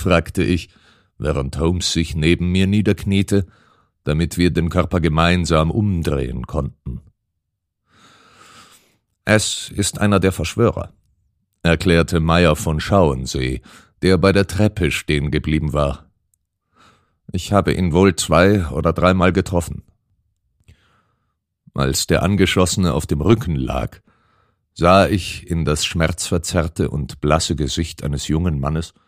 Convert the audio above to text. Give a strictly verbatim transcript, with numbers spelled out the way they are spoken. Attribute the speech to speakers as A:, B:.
A: fragte ich, während Holmes sich neben mir niederkniete, damit wir den Körper gemeinsam umdrehen konnten. »Es ist einer der Verschwörer«, erklärte Meyer von Schauensee, der bei der Treppe stehen geblieben war. »Ich habe ihn wohl zwei- oder dreimal getroffen.« Als der Angeschossene auf dem Rücken lag, sah ich in das schmerzverzerrte und blasse Gesicht eines jungen Mannes,